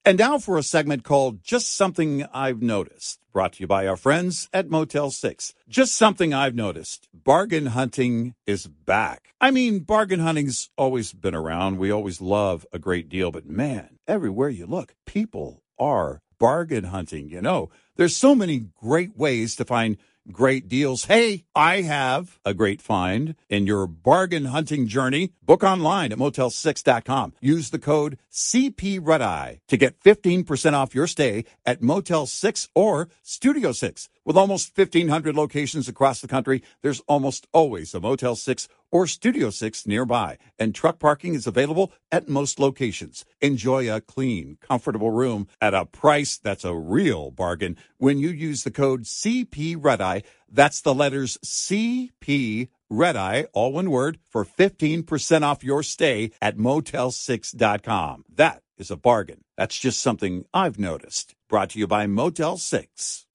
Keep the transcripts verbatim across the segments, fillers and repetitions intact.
And now for a segment called Just Something I've Noticed, brought to you by our friends at Motel six. Just something I've noticed. Bargain hunting is back. I mean, bargain hunting's always been around. We always love a great deal, but man, everywhere you look, people are bargain hunting. You know, there's so many great ways to find great deals. Hey, I have a great find in your bargain hunting journey. Book online at motel six dot com. Use the code C P Red Eye to get fifteen percent off your stay at Motel six or Studio six. With almost fifteen hundred locations across the country, there's almost always a Motel six or Studio six nearby, and truck parking is available at most locations. Enjoy a clean, comfortable room at a price that's a real bargain when you use the code C P Red Eye. That's the letters C P Red Eye, all one word, for fifteen percent off your stay at motel six dot com. That is a bargain. That's just something I've noticed. Brought to you by Motel six.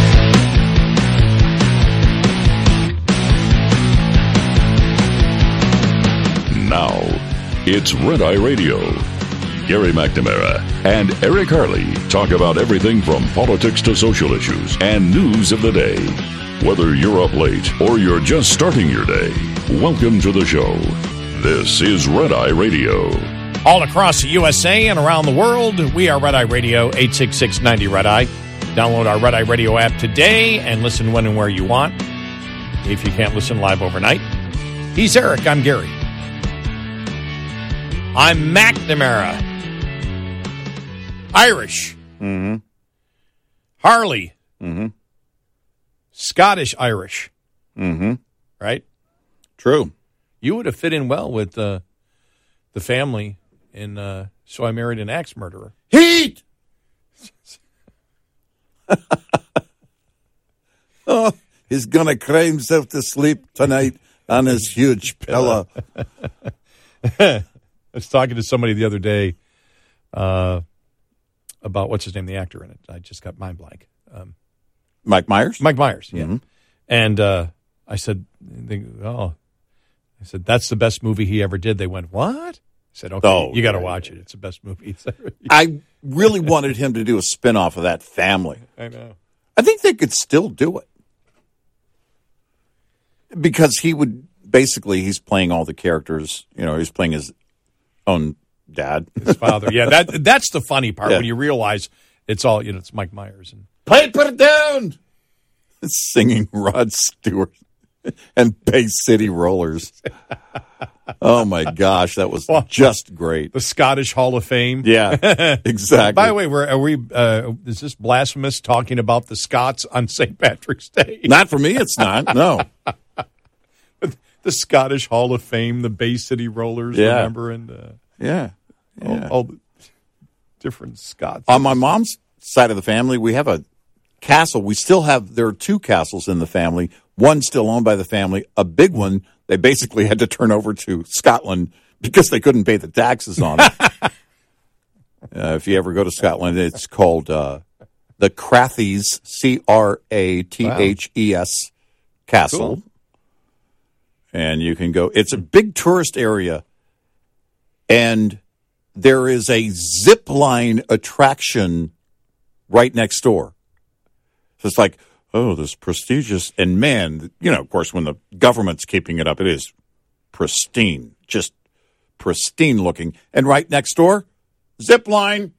Now, it's Red Eye Radio. Gary McNamara and Eric Harley talk about everything from politics to social issues and news of the day. Whether you're up late or you're just starting your day, welcome to the show. This is Red Eye Radio. All across the U S A and around the world, we are Red Eye Radio, eight six six, ninety, Red Eye. Download our Red Eye Radio app today and listen when and where you want, if you can't listen live overnight. He's Eric, I'm Gary. I'm McNamara. Irish. Mm-hmm. Harley. Mm-hmm. Scottish Irish. Mm-hmm. Right? True. You would have fit in well with uh, the family in uh, So I Married an Axe Murderer. Heat! Oh, he's going to cry himself to sleep tonight on his huge pillow. I was talking to somebody the other day uh, about, what's his name, the actor in it. I just got mind blank. Um, Mike Myers? Mike Myers, yeah. Mm-hmm. And uh, I said, they, oh, I said, that's the best movie he ever did. They went, what? I said, okay, oh, you got to yeah, watch yeah. it. It's the best movie. I really wanted him to do a spinoff of that family. I know. I think they could still do it. Because he would, basically, he's playing all the characters. You know, he's playing his own dad. His father. Yeah, that that's the funny part, Yeah. when you realize it's all, you know, it's Mike Myers. And Pipe it down! Singing Rod Stewart and Bay City Rollers. Oh, my gosh, that was Well, just great. the Scottish Hall of Fame. Yeah, exactly. By the way, we're, are we? Uh, is this blasphemous talking about the Scots on Saint Patrick's Day? Not for me, it's not, no. The Scottish Hall of Fame, the Bay City Rollers, Yeah. remember? And uh, Yeah. yeah. all, all the different Scots. On my mom's side of the family, we have a castle. We still have, there are two castles in the family. One still owned by the family. A big one they basically had to turn over to Scotland because they couldn't pay the taxes on it. uh, if you ever go to Scotland, it's called uh, the Crathes, C R A T H E S Castle. Cool. And you can go, it's a big tourist area. And there is a zip line attraction right next door. So it's like, oh, this prestigious, and man, you know, of course, when the government's keeping it up, it is pristine, just pristine looking. And right next door, zip line.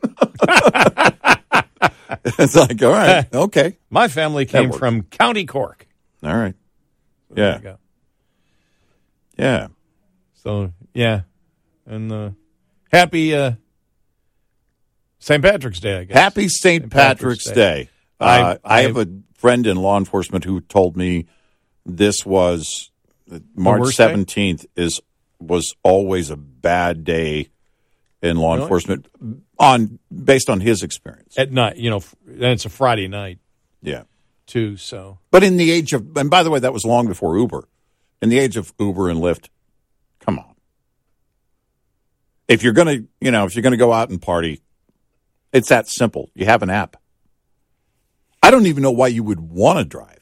It's like, all right, okay. My family came from County Cork. All right. So there Yeah. you go. Yeah. So, yeah. And uh, happy uh, Saint Patrick's Day, I guess. Happy Saint Patrick's, Patrick's Day. Day. Uh, I, I have a friend in law enforcement who told me this was March seventeenth is was always a bad day in law really? enforcement on based on his experience. At night, you know, and it's a Friday night. Yeah. Too, so. But in the age of, and by the way, that was long before Uber. In the age of Uber and Lyft, come on. If you're going to, you know, if you're going to go out and party, it's that simple. You have an app. I don't even know why you would want to drive.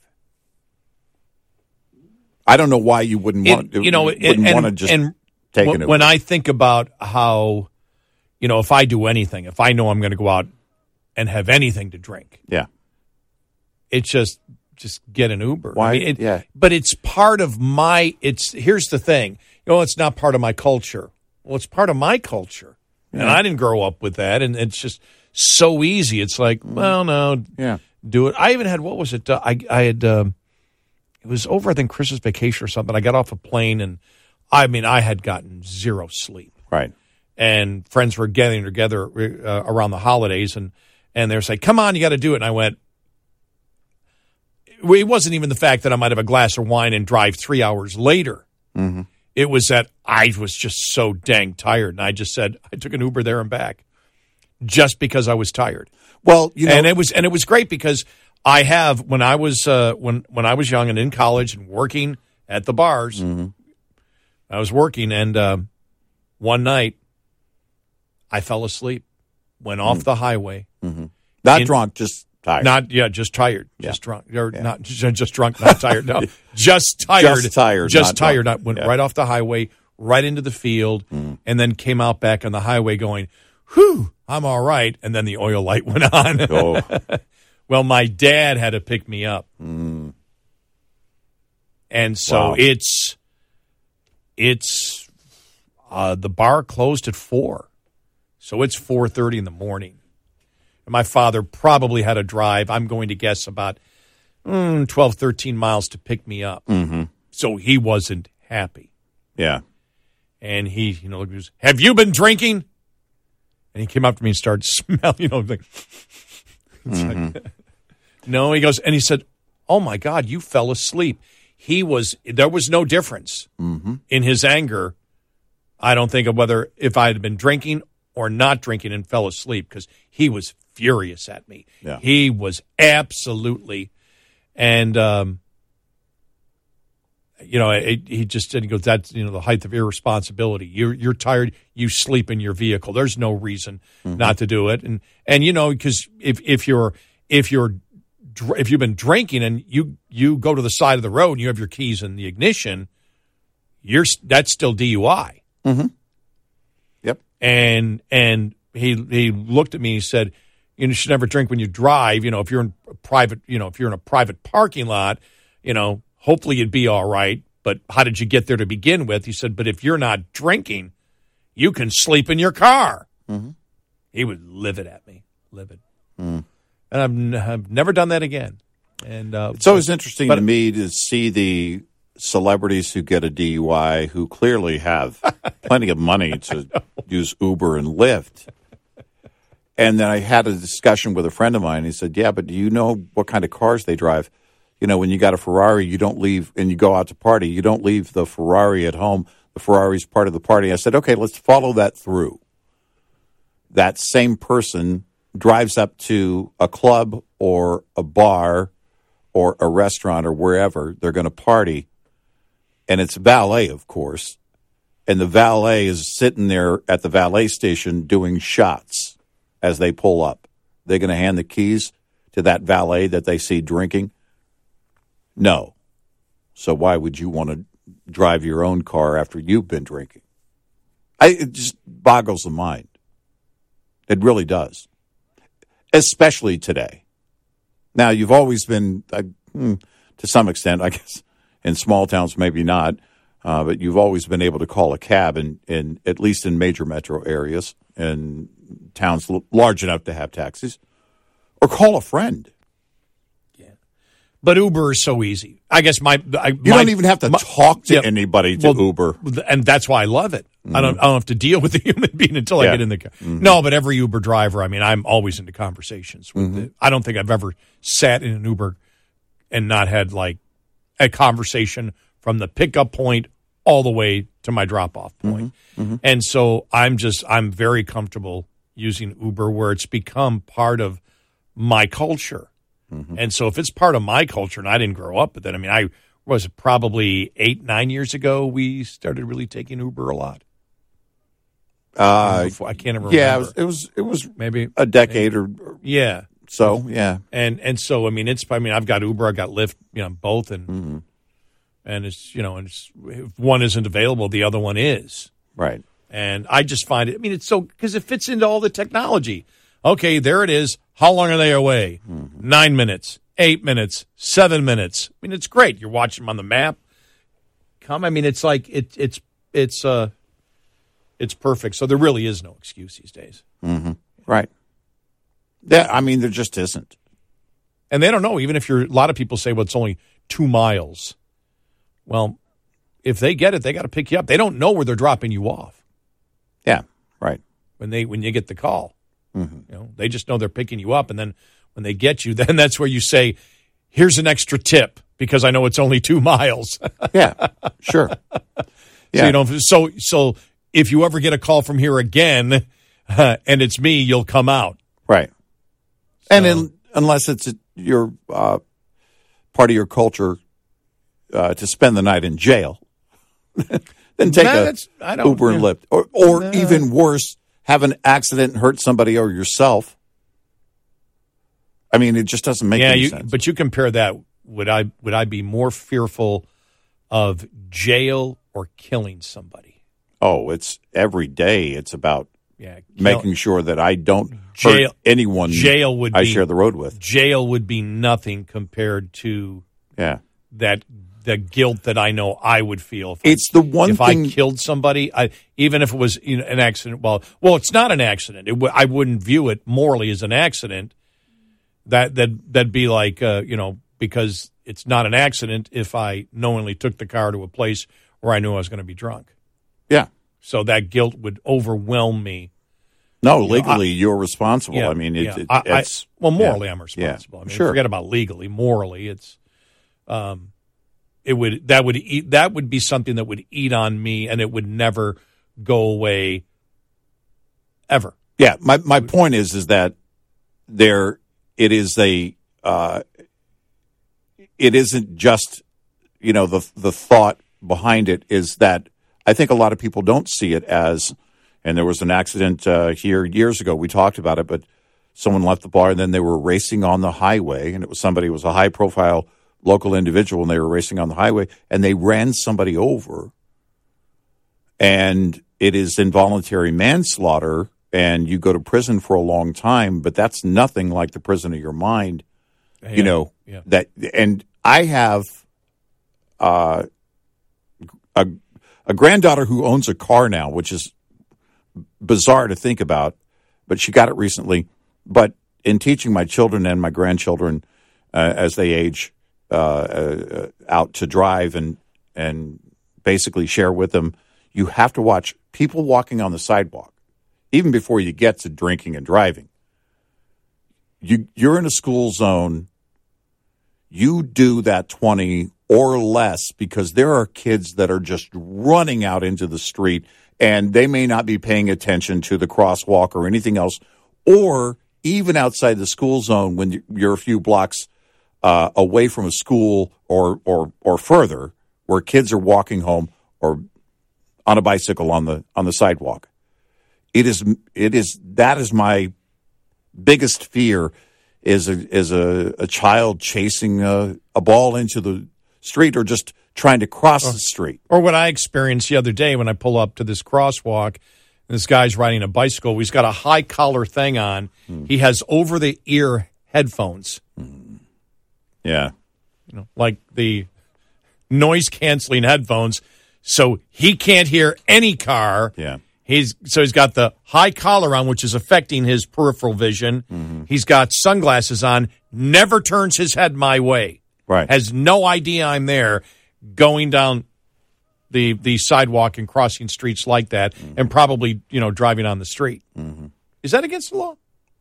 I don't know why you wouldn't want, it, you know, wouldn't and, want to just and take when, it. When I think about how you know, if I do anything, if I know I'm going to go out and have anything to drink, Yeah. it's just just get an Uber. Why? I mean, it, Yeah. But it's part of my. It's here's the thing. You know, it's not part of my culture. Well, it's part of my culture, and Yeah. I didn't grow up with that. And it's just so easy. It's like, well, no, Yeah. do it. I even had what was it? Uh, I I had. Um, it was over, I think, Christmas vacation or something. I got off a plane, and I mean, I had gotten zero sleep. Right. And friends were getting together uh, around the holidays, and and they were saying, "Come on, you got to do it." And I went. It wasn't even the fact that I might have a glass of wine and drive three hours later. Mm-hmm. It was that I was just so dang tired, and I just said I took an Uber there and back, just because I was tired. Well, you know, and it was and it was great because I have when I was uh, when when I was young and in college and working at the bars, mm-hmm. I was working, and uh, one night I fell asleep, went off Mm-hmm. the highway, mm-hmm. not in, drunk, just tired. not yeah, just tired, Yeah. just drunk, or Yeah. not just, just drunk, not tired. No, just tired, Just tired, just not tired. drunk. I went Yeah. right off the highway, right into the field, Mm. and then came out back on the highway going, "Whew, I'm all right." And then the oil light went on. Oh. Well, my dad had to pick me up. Mm. And so Wow. it's, it's, uh, the bar closed at four. So it's four thirty in the morning. And my father probably had to drive, I'm going to guess, about mm, twelve, thirteen miles to pick me up. Mm-hmm. So he wasn't happy. Yeah. And he, you know, he goes, "Have you been drinking?" And he came up to me and started smelling, you know, like, it's Mm-hmm. like no, he goes, and he said, "Oh my God, you fell asleep." He was, there was no difference Mm-hmm. in his anger. I don't think of whether if I had been drinking or not drinking and fell asleep, because he was furious at me. Yeah. He was absolutely, and, um, you know, it, he just said, he goes, "That's, you know, the height of irresponsibility. You're you're tired. You sleep in your vehicle. There's no reason Mm-hmm. not to do it." And and you know, because if if you're if you're dr- if you've been drinking and you you go to the side of the road and you have your keys in the ignition, you're that's still D U I. Mm-hmm. Yep. And and he he looked at me and he said, "You should never drink when you drive. You know, if you're in a private, you know, if you're in a private parking lot, you know, hopefully you'd be all right. But how did you get there to begin with?" He said, "But if you're not drinking, you can sleep in your car." Mm-hmm. He was livid at me, livid. Mm. And I've, n- I've never done that again. And uh, It's always interesting but- to me to see the celebrities who get a D U I who clearly have plenty of money to use Uber and Lyft. And then I had a discussion with a friend of mine. He said, "Yeah, but do you know what kind of cars they drive? You know, when you got a Ferrari, you don't leave, and you go out to party, you don't leave the Ferrari at home. The Ferrari's part of the party." I said, "Okay, let's follow that through." That same person drives up to a club or a bar or a restaurant or wherever they're going to party, and it's valet, of course, and the valet is sitting there at the valet station doing shots as they pull up. They're going to hand the keys to that valet that they see drinking? No. So why would you want to drive your own car after you've been drinking? I, it just boggles the mind. It really does, especially today. Now, you've always been, uh, to some extent, I guess, in small towns, maybe not, uh, but you've always been able to call a cab, in, in at least in major metro areas and towns l- large enough to have taxis, or call a friend. But Uber is so easy. I guess my I, You my, don't even have to my, talk to yeah, anybody to well, Uber. and that's why I love it. Mm-hmm. I don't I don't have to deal with the human being until Yeah. I get in the car. Mm-hmm. No, but every Uber driver, I mean, I'm always into conversations with Mm-hmm. it. I don't think I've ever sat in an Uber and not had like a conversation from the pickup point all the way to my drop off point. Mm-hmm. Mm-hmm. And so I'm just I'm very comfortable using Uber where it's become part of my culture. Mm-hmm. And so if it's part of my culture, and I didn't grow up with it, I mean, I was probably eight, nine years ago, we started really taking Uber a lot. Uh, Before, I can't even remember. yeah, it was, it was it was maybe a decade maybe. or Yeah. so. Yeah, And and so I mean, it's I mean, I've got Uber, I've got Lyft, you know, both, and mm-hmm. and it's you know, and it's, if one isn't available, the other one is. right. And I just find it, I mean, it's so, because it fits into all the technology. Okay, there it is. How long are they away? Mm-hmm. Nine minutes, eight minutes, seven minutes. I mean, it's great. You're watching them on the map. Come, I mean, it's like, it, it's, it's, uh, it's perfect. So there really is no excuse these days. Mm-hmm. Right. Yeah, I mean, there just isn't. And they don't know, even if you're, a lot of people say, well, it's only two miles. Well, if they get it, they got to pick you up. They don't know where they're dropping you off. Yeah, right. When they when you get the call, mm-hmm. you know, they just know they're picking you up, and then when they get you, then that's where you say, "Here's an extra tip because I know it's only two miles." Yeah, sure. Yeah. So you know, so so if you ever get a call from here again, uh, and it's me, you'll come out. Right. So, and in, unless it's a, your uh, part of your culture uh, to spend the night in jail. Then take nah, a I don't, Uber yeah. and Lyft. Or, or nah. even worse, have an accident and hurt somebody or yourself. I mean, it just doesn't make yeah, any you, sense. But you compare that, would I would I be more fearful of jail or killing somebody? Oh, it's every day. It's about yeah, kill, making sure that I don't jail, hurt anyone jail would I be, share the road with. Jail would be nothing compared to yeah. that the guilt that I know I would feel. If it's I, the one if thing. If I killed somebody, I, even if it was you know, an accident, well, well, it's not an accident. It w- I wouldn't view it morally as an accident. That, that, that'd be like, uh, you know, because it's not an accident if I knowingly took the car to a place where I knew I was going to be drunk. Yeah. So that guilt would overwhelm me. No, you legally, know, I, you're responsible. Yeah, I mean, it, yeah. it, I, it's... I, well, morally, yeah. I'm responsible. Yeah. I mean, sure. Forget about legally. Morally, it's... Um, It would that would eat, that would be something that would eat on me, and it would never go away ever. Yeah, my my point is is that there it is a uh, it isn't just you know the the thought behind it is that I think a lot of people don't see it as, and there was an accident uh, here years ago. We talked about it, but someone left the bar and then they were racing on the highway, and it was somebody who was a high profile local individual, and they were racing on the highway, and they ran somebody over, and it is involuntary manslaughter, and you go to prison for a long time, but that's nothing like the prison of your mind, Yeah, you know, yeah. that, and I have uh, a, a granddaughter who owns a car now, which is bizarre to think about, but she got it recently, but in teaching my children and my grandchildren uh, as they age, Uh, uh, out to drive and and basically share with them, you have to watch people walking on the sidewalk, even before you get to drinking and driving. You you're in a school zone. You do that twenty or less because there are kids that are just running out into the street, and they may not be paying attention to the crosswalk or anything else, or even outside the school zone when you're a few blocks Uh, away from a school or, or or further, where kids are walking home or on a bicycle on the on the sidewalk. It is it is that is my biggest fear is a is a, a child chasing a, a ball into the street or just trying to cross oh. the street. Or what I experienced the other day when I pull up to this crosswalk, this guy's riding a bicycle. He's got a high collar thing on. Hmm. He has over the ear headphones. Hmm. Yeah. You know, like the noise-canceling headphones, so he can't hear any car. Yeah. He's so he's got the high collar on, which is affecting his peripheral vision. Mm-hmm. He's got sunglasses on, never turns his head my way. Right. Has no idea I'm there, going down the the sidewalk and crossing streets like that, mm-hmm. and probably, you know, driving on the street. Mm-hmm. Is that against the law?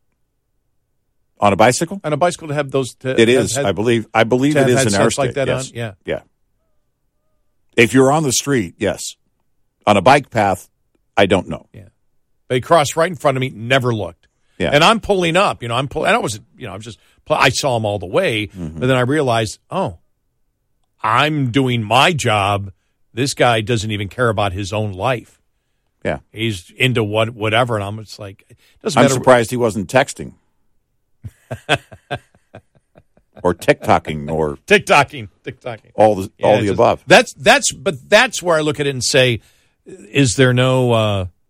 On a bicycle? On a bicycle to have those. To, it is. Have, I believe. I believe it is in our state. Like that yes. on? Yeah. Yeah. If you're on the street, yes. On a bike path, I don't know. Yeah. They crossed right in front of me. Never looked. Yeah. And I'm pulling up. You know, I'm pulling. And I wasn't. You know, I'm just. I saw them all the way, mm-hmm. but then I realized, oh, I'm doing my job. This guy doesn't even care about his own life. Yeah. He's into what whatever, and I'm just like, it doesn't I'm matter. surprised he wasn't texting. or TikToking or TikToking, TikToking, all the yeah, all the just, above. That's that's, but that's where I look at it and say, is there no uh,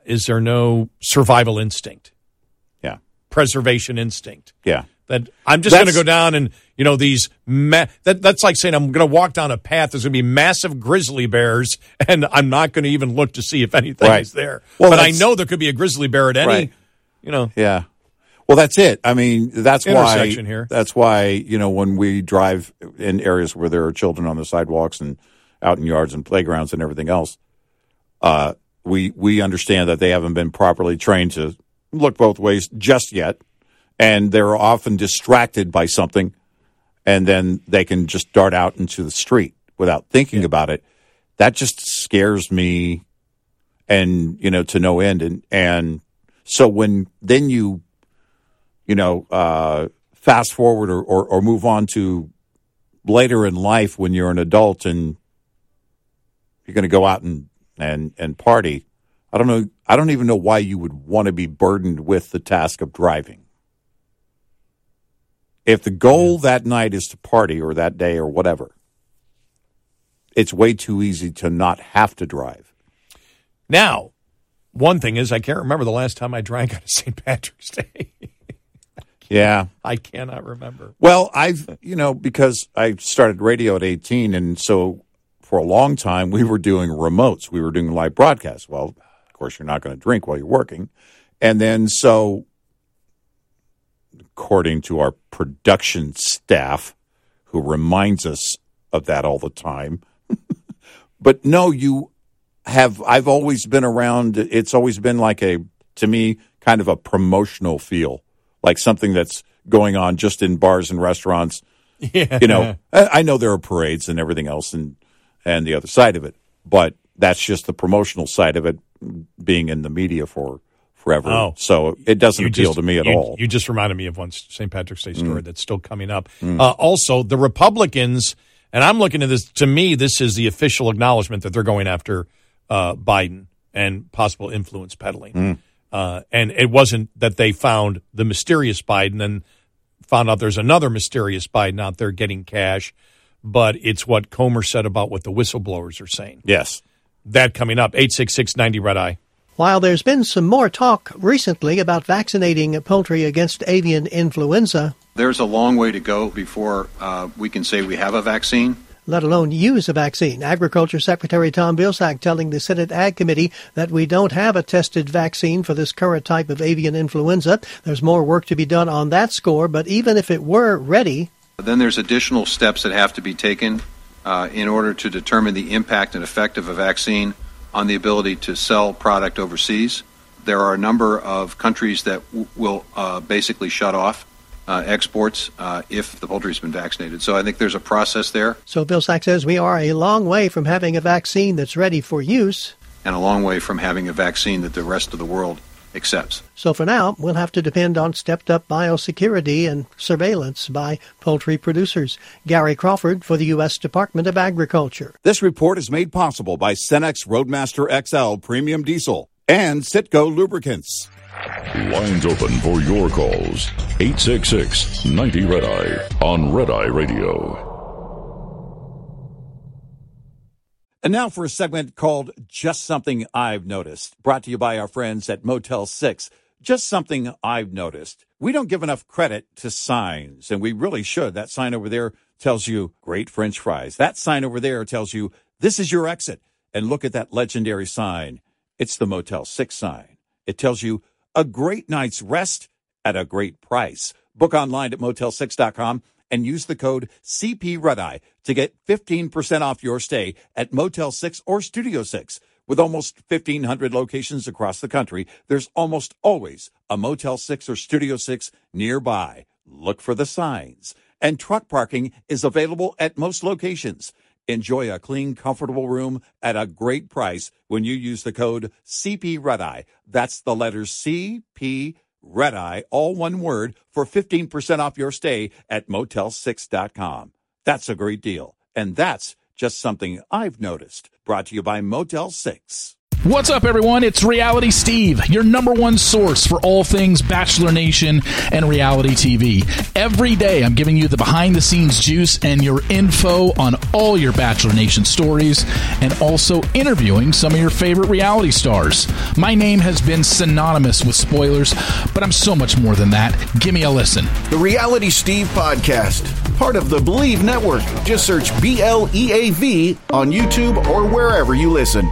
is there no survival instinct? Yeah. Preservation instinct. Yeah. That I'm just going to go down and, you know, these, ma- that that's like saying I'm going to walk down a path. There's going to be massive grizzly bears, and I'm not going to even look to see if anything right. is there. Well, but I know there could be a grizzly bear at any, right. you know. Yeah. Well, that's it. I mean, that's why, here. that's why, you know, when we drive in areas where there are children on the sidewalks and out in yards and playgrounds and everything else, uh, we, we understand that they haven't been properly trained to look both ways just yet. And they're often distracted by something, and then they can just dart out into the street without thinking yeah. about it. That just scares me, and you know, to no end. And and so when then you, you know, uh, fast forward or, or or move on to later in life when you're an adult and you're going to go out and and and party. I don't know. I don't even know why you would want to be burdened with the task of driving. If the goal that night is to party or that day or whatever, it's way too easy to not have to drive. Now, one thing is I can't remember the last time I drank on Saint Patrick's Day. Yeah. I cannot remember. Well, I've, you know, because I started radio at eighteen, and so for a long time we were doing remotes. We were doing live broadcasts. Well, of course, you're not going to drink while you're working. And then so... according to our production staff, who reminds us of that all the time. But no, you have, I've always been around, it's always been like a, to me, kind of a promotional feel, like something that's going on just in bars and restaurants. Yeah. You know, I, I know there are parades and everything else and, and the other side of it, but that's just the promotional side of it, being in the media for forever. Oh. So it doesn't you appeal just, to me at you, all. You just reminded me of one Saint Patrick's Day story mm. that's still coming up. Mm. Uh, also, the Republicans, and I'm looking at this, to me, this is the official acknowledgement that they're going after uh, Biden and possible influence peddling. Mm. Uh, and it wasn't that they found the mysterious Biden and found out there's another mysterious Biden out there getting cash, but it's what Comer said about what the whistleblowers are saying. Yes. That coming up, eight six six ninety Red Eye. While there's been some more talk recently about vaccinating poultry against avian influenza, there's a long way to go before uh, we can say we have a vaccine, let alone use a vaccine. Agriculture Secretary Tom Vilsack telling the Senate Ag Committee that we don't have a tested vaccine for this current type of avian influenza. There's more work to be done on that score, but even if it were ready, then there's additional steps that have to be taken uh, in order to determine the impact and effect of a vaccine on the ability to sell product overseas. There are a number of countries that w- will uh, basically shut off uh, exports uh, if the poultry has been vaccinated. So I think there's a process there. So Vilsack says we are a long way from having a vaccine that's ready for use. And a long way from having a vaccine that the rest of the world accepts. So for now, we'll have to depend on stepped-up biosecurity and surveillance by poultry producers. Gary Crawford for the U S Department of Agriculture. This report is made possible by Cenex Roadmaster X L Premium Diesel and Citgo Lubricants. Lines open for your calls. eight six six ninety Red Eye on Red Eye Radio. And now for a segment called Just Something I've Noticed, brought to you by our friends at Motel six. Just something I've noticed. We don't give enough credit to signs, and we really should. That sign over there tells you great French fries. That sign over there tells you this is your exit. And look at that legendary sign. It's the Motel six sign. It tells you a great night's rest at a great price. Book online at motel six dot com. And use the code C P Red Eye to get fifteen percent off your stay at Motel six or Studio six. With almost fifteen hundred locations across the country, there's almost always a Motel six or Studio six nearby. Look for the signs. And truck parking is available at most locations. Enjoy a clean, comfortable room at a great price when you use the code C P Red Eye. That's the letters C P Red Eye, all one word, for fifteen percent off your stay at motel six dot com. That's a great deal. And that's just something I've noticed. Brought to you by Motel six. What's up, everyone? It's Reality Steve, your number one source for all things Bachelor Nation and reality T V. Every day, I'm giving you the behind-the-scenes juice and your info on all your Bachelor Nation stories, and also interviewing some of your favorite reality stars. My name has been synonymous with spoilers, but I'm so much more than that. Give me a listen. The Reality Steve Podcast, part of the Believe Network. Just search B L E A V on YouTube or wherever you listen.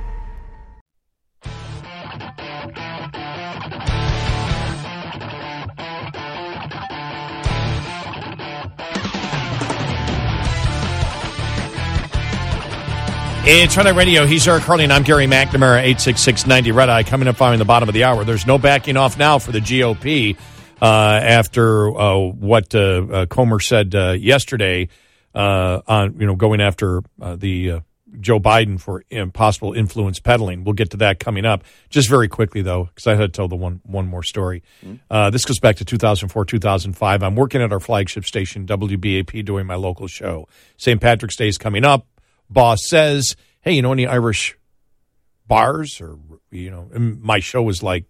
It's Red Eye Radio. He's Eric Harley, and I'm Gary McNamara, eight six six ninety Red Eye. Coming up following the bottom of the hour. There's no backing off now for the G O P uh, after uh, what uh, uh, Comer said uh, yesterday uh, on, you know, going after uh, the uh, Joe Biden for possible influence peddling. We'll get to that coming up. Just very quickly, though, because I had to tell the one one more story. Mm-hmm. Uh, this goes back to two thousand four, two thousand five. I'm working at our flagship station, W B A P, doing my local show. Saint Patrick's Day is coming up. Boss says, hey, you know any Irish bars? Or, you know, and my show was like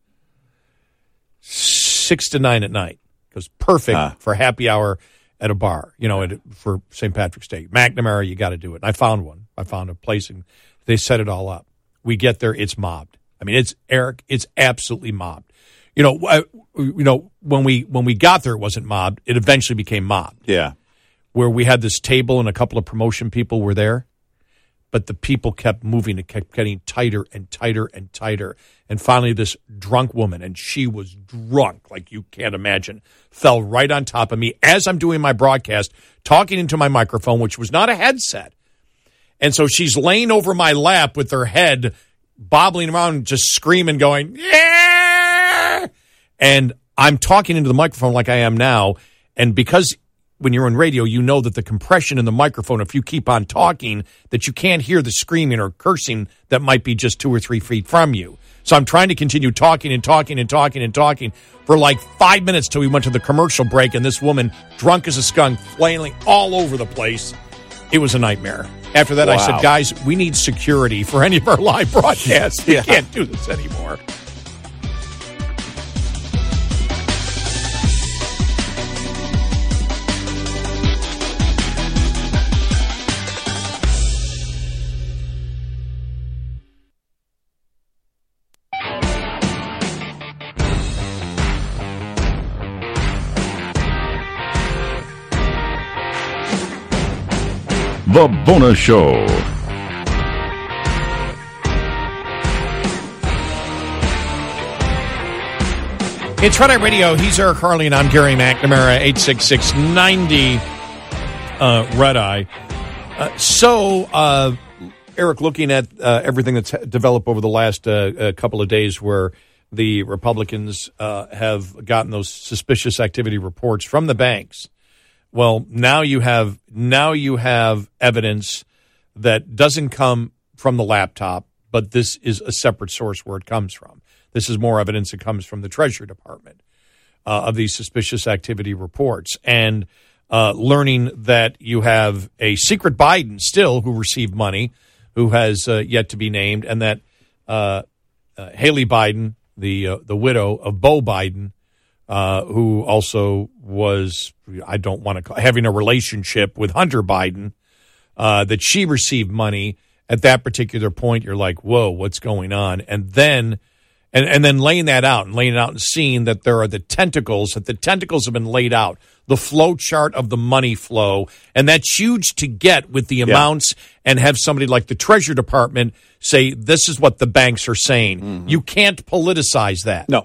six to nine at night. It was perfect huh. for happy hour at a bar, you know, at, for Saint Patrick's Day. McNamara, you got to do it. And I found one. I found a place, and they set it all up. We get there, it's mobbed. I mean, it's, Eric, it's absolutely mobbed. You know, I, you know, when we when we got there, it wasn't mobbed. It eventually became mobbed. Yeah. Where we had this table and a couple of promotion people were there, but the people kept moving. It kept getting tighter and tighter and tighter. And finally, this drunk woman, and she was drunk like you can't imagine, fell right on top of me as I'm doing my broadcast, talking into my microphone, which was not a headset. And so she's laying over my lap with her head bobbling around, just screaming, going, yeah! And I'm talking into the microphone like I am now, and because when you're on radio, you know that the compression in the microphone, if you keep on talking, that you can't hear the screaming or cursing that might be just two or three feet from you. So I'm trying to continue talking and talking and talking and talking for like five minutes till we went to the commercial break, and this woman, drunk as a skunk, flailing all over the place. It was a nightmare. After that, wow. I said, guys, we need security for any of our live broadcasts. We yeah. can't do this anymore. The Bonus Show. It's Red Eye Radio. He's Eric Harley, and I'm Gary McNamara, eight six six ninety uh, Red Eye. Uh, so, uh, Eric, looking at uh, everything that's developed over the last uh, uh, couple of days where the Republicans uh, have gotten those suspicious activity reports from the banks. Well, now you have now you have evidence that doesn't come from the laptop, but this is a separate source where it comes from. This is more evidence that comes from the Treasury Department uh, of these suspicious activity reports. And uh, learning that you have a secret Biden still who received money, who has uh, yet to be named, and that uh, uh, Haley Biden, the uh, the widow of Beau Biden, Uh, who also was, I don't want to call, having a relationship with Hunter Biden, uh, that she received money at that particular point. You're like, whoa, what's going on? And then, and, and then laying that out and laying it out and seeing that there are the tentacles, that the tentacles have been laid out, the flow chart of the money flow. And that's huge to get with the amounts yeah. and have somebody like the Treasury Department say, this is what the banks are saying. Mm-hmm. You can't politicize that. No.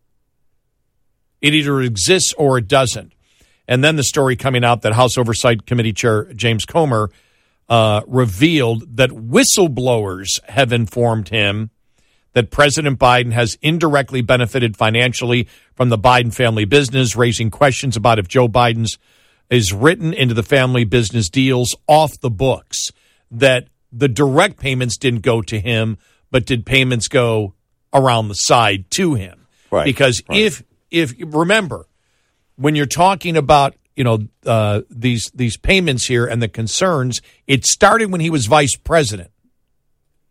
It either exists or it doesn't. And then the story coming out that House Oversight Committee Chair James Comer uh, revealed that whistleblowers have informed him that President Biden has indirectly benefited financially from the Biden family business, raising questions about if Joe Biden's is written into the family business deals off the books, that the direct payments didn't go to him, but did payments go around the side to him? Right. Because right. if If remember, when you're talking about, you know, uh, these these payments here and the concerns, it started when he was vice president.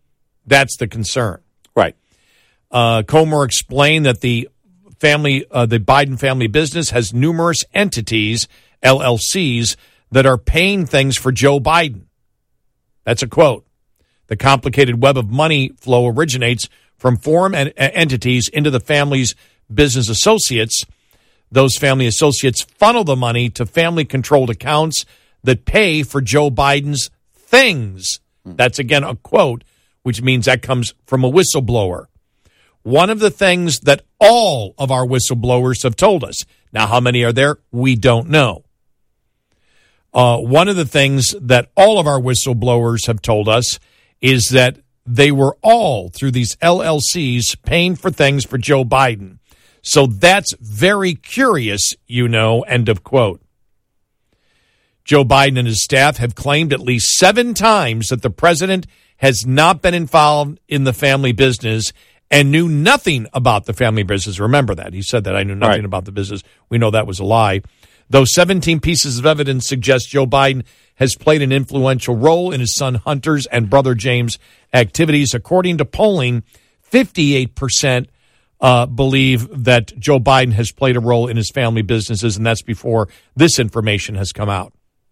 That's the concern. Right. Uh, Comer explained that the family, uh, the Biden family business has numerous entities, L L Cs, that are paying things for Joe Biden. That's a quote. The complicated web of money flow originates from foreign en- entities into the family's business associates. Those family associates funnel the money to family-controlled accounts that pay for Joe Biden's things. That's, again, a quote, which means that comes from a whistleblower. One of the things that all of our whistleblowers have told us, now how many are there, we don't know. Uh, one of the things that all of our whistleblowers have told us is that they were all, through these L L Cs, paying for things for Joe Biden. So that's very curious, you know, end of quote. Joe Biden and his staff have claimed at least seven times that the president has not been involved in the family business and knew nothing about the family business. Remember that. He said that I knew nothing right. about the business. We know that was a lie. Those seventeen pieces of evidence suggest Joe Biden has played an influential role in his son Hunter's and brother James' activities. According to polling, fifty-eight percent uh, believe that Joe Biden has played a role in his family businesses, and that's before this information has come out.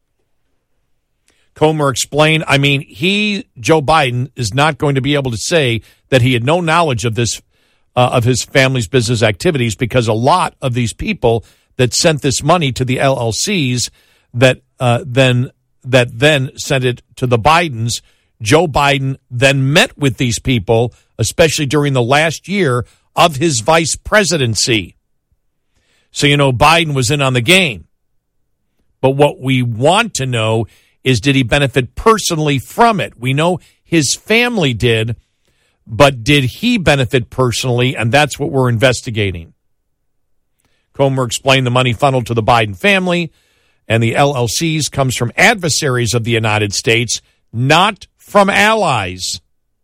Comer explained, I mean, he, Joe Biden, is not going to be able to say that he had no knowledge of this, uh, of his family's business activities, because a lot of these people that sent this money to the L L Cs that uh, then that then sent it to the Bidens, Joe Biden then met with these people, especially during the last year of his vice presidency. So, you know, Biden was in on the game. But what we want to know is, did he benefit personally from it? We know his family did, but did he benefit personally? And that's what we're investigating. Comer explained the money funneled to the Biden family and the L L Cs comes from adversaries of the United States, not from allies.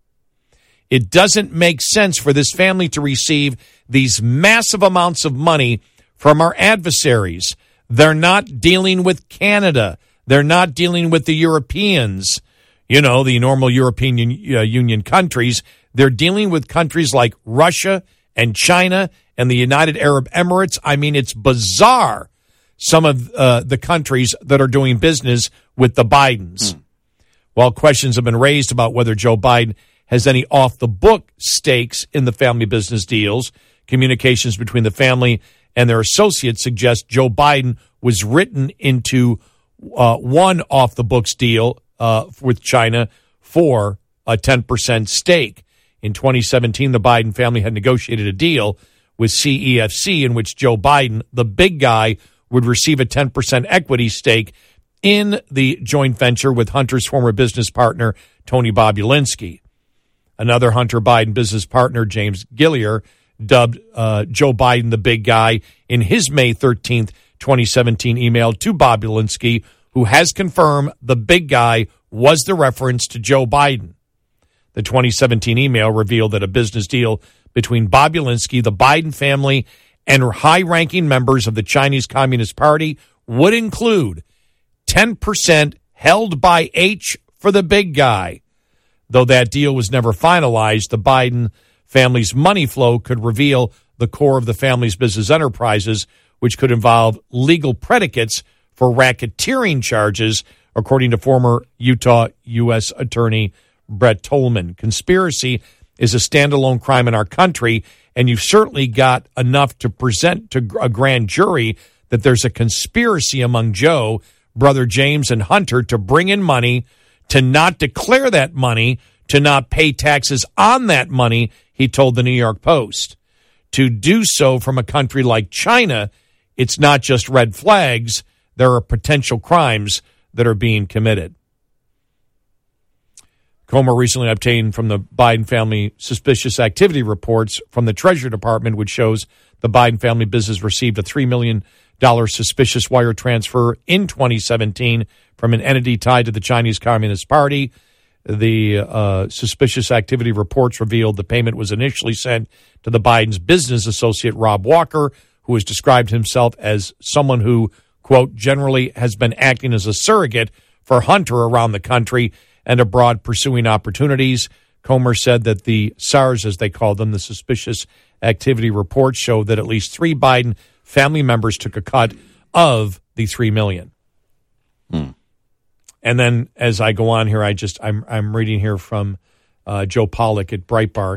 It doesn't make sense for this family to receive these massive amounts of money from our adversaries. They're not dealing with Canada. They're not dealing with the Europeans, you know, the normal European uh, Union countries. They're dealing with countries like Russia and China and the United Arab Emirates. I mean, it's bizarre, some of uh, the countries that are doing business with the Bidens. Mm. While questions have been raised about whether Joe Biden has any off-the-book stakes in the family business deals, communications between the family and their associates suggest Joe Biden was written into uh, one off-the-books deal uh, with China for a ten percent stake. In twenty seventeen, the Biden family had negotiated a deal with C E F C in which Joe Biden, the big guy, would receive a ten percent equity stake in the joint venture with Hunter's former business partner, Tony Bobulinski. Another Hunter Biden business partner, James Gilliar, dubbed uh, Joe Biden the big guy in his May thirteenth, twenty seventeen email to Bobulinski, who has confirmed the big guy was the reference to Joe Biden. The twenty seventeen email revealed that a business deal between Bobulinski, the Biden family, and high-ranking members of the Chinese Communist Party would include ten percent held by H for the big guy. Though that deal was never finalized, the Biden family's money flow could reveal the core of the family's business enterprises, which could involve legal predicates for racketeering charges, according to former Utah U S Attorney Brett Tolman. Conspiracy is a standalone crime in our country, and you've certainly got enough to present to a grand jury that there's a conspiracy among Joe, brother James, and Hunter to bring in money, to not declare that money, to not pay taxes on that money, he told the New York Post. To do so from a country like China, it's not just red flags, there are potential crimes that are being committed. Comer recently obtained from the Biden family suspicious activity reports from the Treasury Department, which shows the Biden family business received a three million dollars suspicious wire transfer in twenty seventeen from an entity tied to the Chinese Communist Party. The uh, suspicious activity reports revealed the payment was initially sent to the Biden's business associate, Rob Walker, who has described himself as someone who, quote, generally has been acting as a surrogate for Hunter around the country and abroad pursuing opportunities. Comer said that the SARS, as they called them, the suspicious activity reports, showed that at least three Biden family members took a cut of the three million dollars. Hmm. And then as I go on here, I just I'm I'm reading here from uh, Joe Pollack at Breitbart.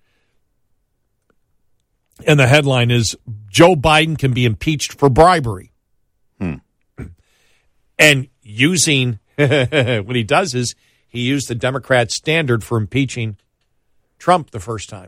And the headline is, Joe Biden can be impeached for bribery. Hmm. And using, what he does is he used the Democrat standard for impeaching Trump the first time.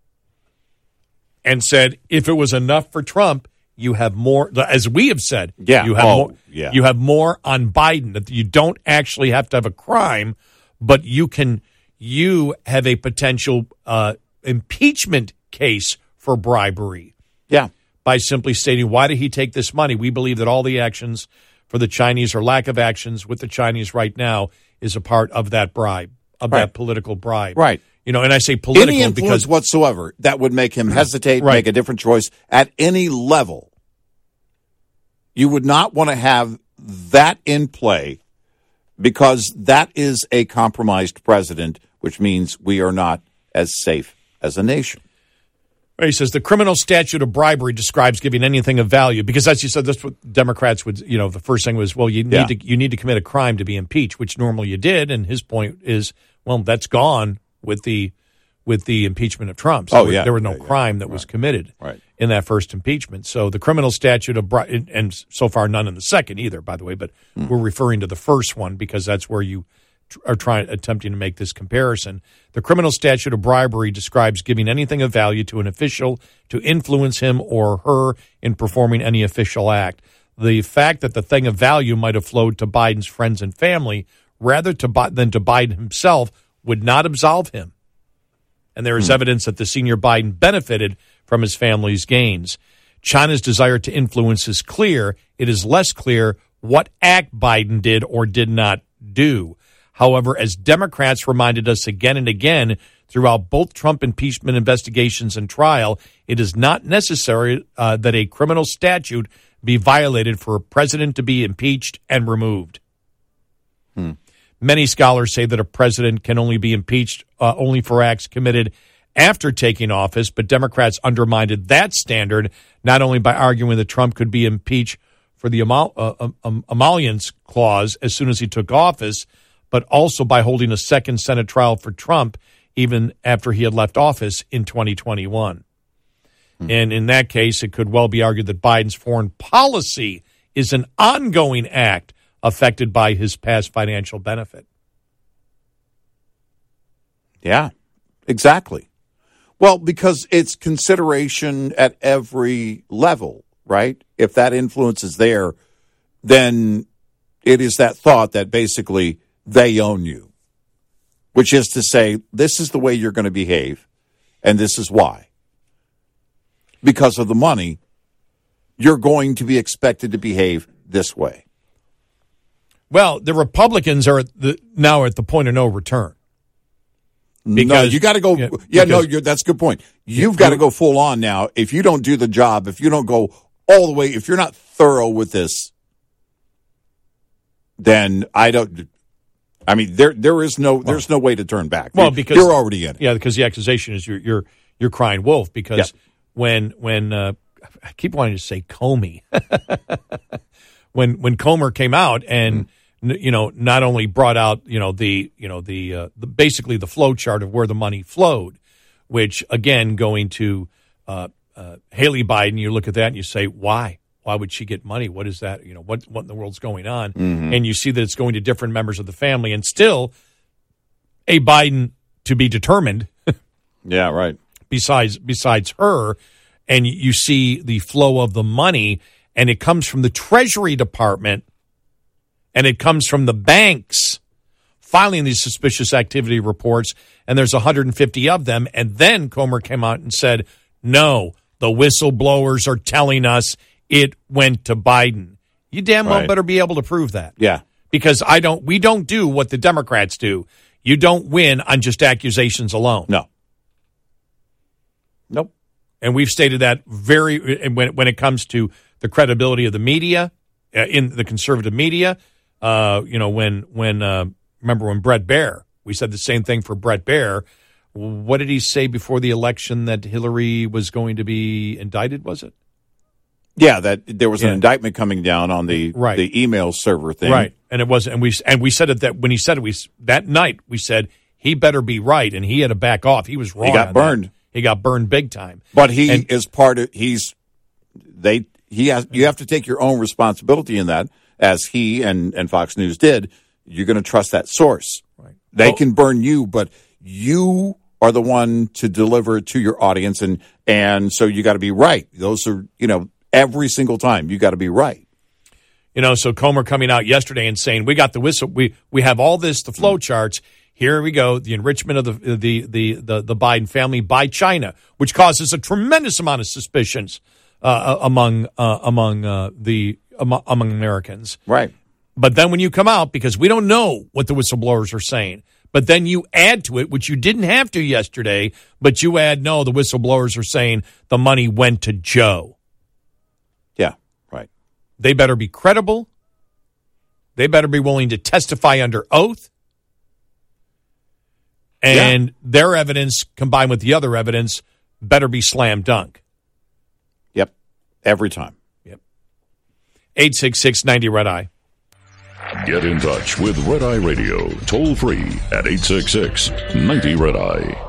And said, if it was enough for Trump, you have more, as we have said, yeah. you have oh, more, yeah. you have more on Biden, that you don't actually have to have a crime, but you can, you have a potential uh, impeachment case for bribery. Yeah. By simply stating, why did he take this money? We believe that all the actions for the Chinese or lack of actions with the Chinese right now is a part of that bribe, of right. that political bribe. Right. You know, and I say political any influence because whatsoever that would make him hesitate, right. make a different choice at any level. You would not want to have that in play because that is a compromised president, which means we are not as safe as a nation. He says the criminal statute of bribery describes giving anything of value because, as you said, that's what Democrats would. You know, the first thing was, well, you need yeah. to you need to commit a crime to be impeached, which normally you did. And his point is, well, that's gone with the with the impeachment of Trump. So oh yeah, there was no yeah, crime yeah. that right. was committed right. in that first impeachment. So the criminal statute of bribery, and so far none in the second either, by the way. But mm. we're referring to the first one because that's where you are trying attempting to make this comparison. The criminal statute of bribery describes giving anything of value to an official to influence him or her in performing any official act. The fact that the thing of value might have flowed to Biden's friends and family rather to than to Biden himself would not absolve him. And there is hmm. evidence that the senior Biden benefited from his family's gains. China's desire to influence is clear. It is less clear what act Biden did or did not do. However, as Democrats reminded us again and again throughout both Trump impeachment investigations and trial, it is not necessary uh, that a criminal statute be violated for a president to be impeached and removed. Hmm. Many scholars say that a president can only be impeached uh, only for acts committed after taking office, but Democrats undermined that standard not only by arguing that Trump could be impeached for the emal- uh, um, emollients clause as soon as he took office, but also by holding a second Senate trial for Trump even after he had left office in twenty twenty-one. Hmm. And in that case, it could well be argued that Biden's foreign policy is an ongoing act affected by his past financial benefit. Yeah, exactly. Well, because it's consideration at every level, right? If that influence is there, then it is that thought that basically they own you, which is to say, this is the way you're going to behave, and this is why. Because of the money, you're going to be expected to behave this way. Well, the Republicans are at the, now at the point of no return. Because, no, you got to go. Yeah, yeah no, you're, that's a good point. You've got to go full on now. If you don't do the job, if you don't go all the way, if you're not thorough with this, then I don't. I mean, there there is no there's no way to turn back. Well, because you're already in it. Yeah, because the accusation is you're you're you're crying wolf. Because yeah. when when uh, I keep wanting to say Comey, when when Comer came out and mm. you know not only brought out you know the you know the, uh, the basically the flow chart of where the money flowed, which again going to uh, uh, Haley Biden, you look at that and you say why. Why would she get money? What is that? You know, what what in the world's going on? Mm-hmm. And you see that it's going to different members of the family, and still a Biden to be determined. Yeah, right. Besides besides her, and you see the flow of the money, and it comes from the Treasury Department, and it comes from the banks filing these suspicious activity reports, and there's one hundred fifty of them. And then Comer came out and said, no, the whistleblowers are telling us it went to Biden. You damn well right. better be able to prove that. Yeah. Because I don't. We don't do what the Democrats do. You don't win on just accusations alone. No. Nope. And we've stated that very when when it comes to the credibility of the media, uh, in the conservative media. Uh, you know, when when uh, remember when Bret Baier, We said the same thing for Brett Baer. What did he say before the election that Hillary was going to be indicted, was it? Yeah, that there was an Yeah. indictment coming down on the Right. the email server thing. Right. And it was and we and we said it that when he said it we that night we said he better be right and he had to back off. He was wrong. He got on burned. that. He got burned big time. But he And- is part of he's they he has you have to take your own responsibility in that, as he and, and Fox News did. You're going to trust that source. Right. They Well- can burn you, but you are the one to deliver it to your audience, and and so you got to be right. Those are, you know, every single time you got to be right. You know, so Comer coming out yesterday and saying, we got the whistle, we we have all this, the flow charts. Here we go, the enrichment of the the the the, the Biden family by China, which causes a tremendous amount of suspicions uh, among uh, among uh, the among, among Americans. Right. But then when you come out, because we don't know what the whistleblowers are saying, but then you add to it, which you didn't have to yesterday, but you add, no, the whistleblowers are saying the money went to Joe. Yeah. Right. They better be credible. They better be willing to testify under oath. And yeah. their evidence combined with the other evidence better be slam dunk. Yep. Every time. Yep. eight six six ninety Red Eye. Get in touch with Red Eye Radio, toll free at eight six six ninety Red Eye.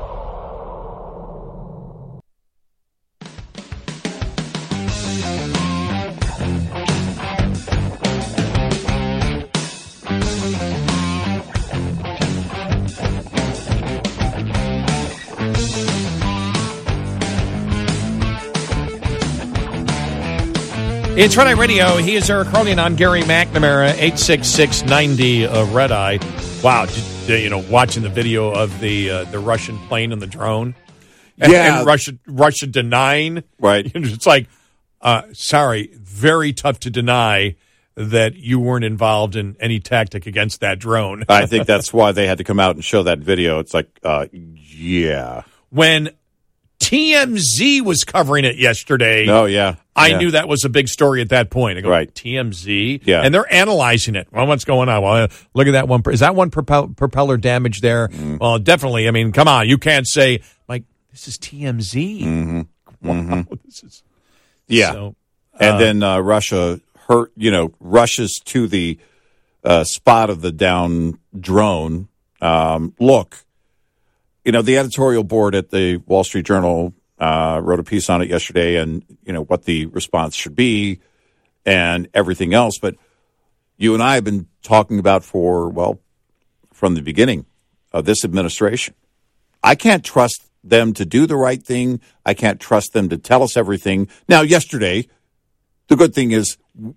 It's Red Eye Radio. He is Eric Carly, and I'm Gary McNamara, eight six six ninety uh, Red Eye. Wow, just, uh, you know, watching the video of the uh, the Russian plane and the drone. And, Yeah. and Russia, Russia denying. Right. It's like, uh, sorry, very tough to deny that you weren't involved in any tactic against that drone. I think that's why they had to come out and show that video. It's like, uh, yeah. When T M Z was covering it yesterday. Oh, yeah. I Yeah. knew that was a big story at that point. I go, Right. T M Z? Yeah. And they're analyzing it. Well, what's going on? Well, uh, look at that one. Is that one propel- propeller damage there? Mm. Well, definitely. I mean, come on. You can't say, like, this is T M Z. Mm-hmm. Wow. Mm-hmm. This is, Yeah. So, and uh, then uh, Russia hurt, you know, rushes to the uh, spot of the down drone. Um, look, you know, the editorial board at the Wall Street Journal uh, wrote a piece on it yesterday, and you know what the response should be and everything else. But you and I have been talking about for, well, from the beginning of this administration. I can't trust them to do the right thing. I can't trust them to tell us everything. Now, yesterday, the good thing is,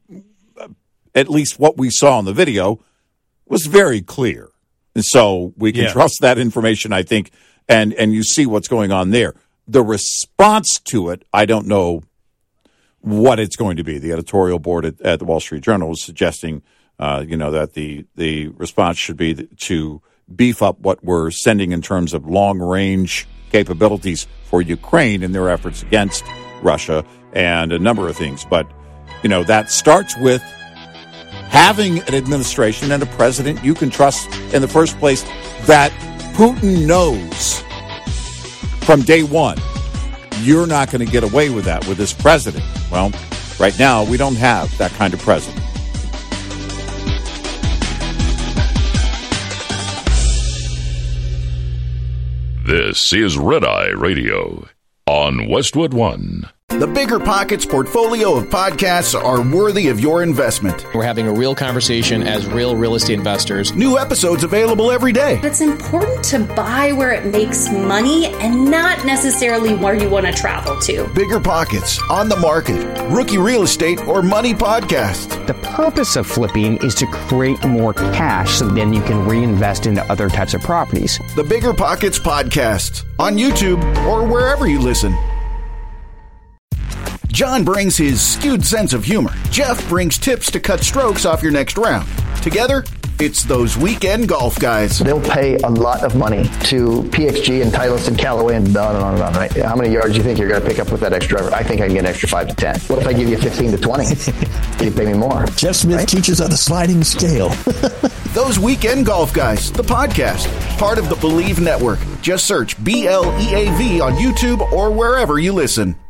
at least what we saw in the video was very clear. And so we can Yeah. trust that information, I think, and, and you see what's going on there. The response to it, I don't know what it's going to be. The editorial board at, at the Wall Street Journal was suggesting, uh, you know, that the, the response should be to beef up what we're sending in terms of long-range capabilities for Ukraine in their efforts against Russia and a number of things. But, you know, that starts with having an administration and a president you can trust in the first place, that Putin knows from day one you're not going to get away with that with this president. Well, right now we don't have that kind of president. This is Red Eye Radio on Westwood One. The Bigger Pockets portfolio of podcasts are worthy of your investment. We're having a real conversation as real real estate investors. New episodes available every day. It's important to buy where it makes money and not necessarily where you want to travel to. Bigger Pockets, On the Market, Rookie Real Estate, or Money Podcast. The purpose of flipping is to create more cash so then you can reinvest into other types of properties. The Bigger Pockets Podcast on YouTube or wherever you listen. John brings his skewed sense of humor. Jeff brings tips to cut strokes off your next round. Together, it's those weekend golf guys. They'll pay a lot of money to P X G and Titleist and Callaway and on and on and on, right? How many yards do you think you're going to pick up with that extra driver? I think I can get an extra five to ten. What if I give you fifteen to twenty? You pay me more. Jeff Smith right? teaches on a sliding scale. Those Weekend Golf Guys, the podcast, part of the Believe Network. Just search B L E A V on YouTube or wherever you listen.